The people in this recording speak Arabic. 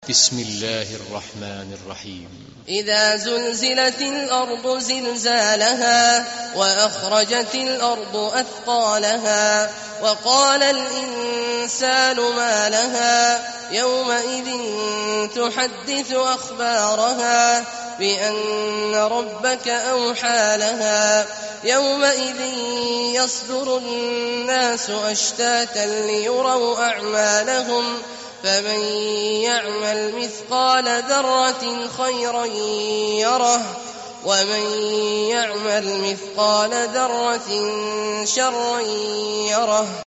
بسم الله الرحمن الرحيم. إذا زلزلت الأرض زلزالها وأخرجت الأرض أثقالها وقال الإنسان ما لها يومئذ تحدث أخبارها بأن ربك أوحى لها يومئذ يصدر الناس أشتاتا ليروا أعمالهم فمن يعمل مثقال ذرة خيرا يره ومن يعمل مثقال ذرة شرا يره.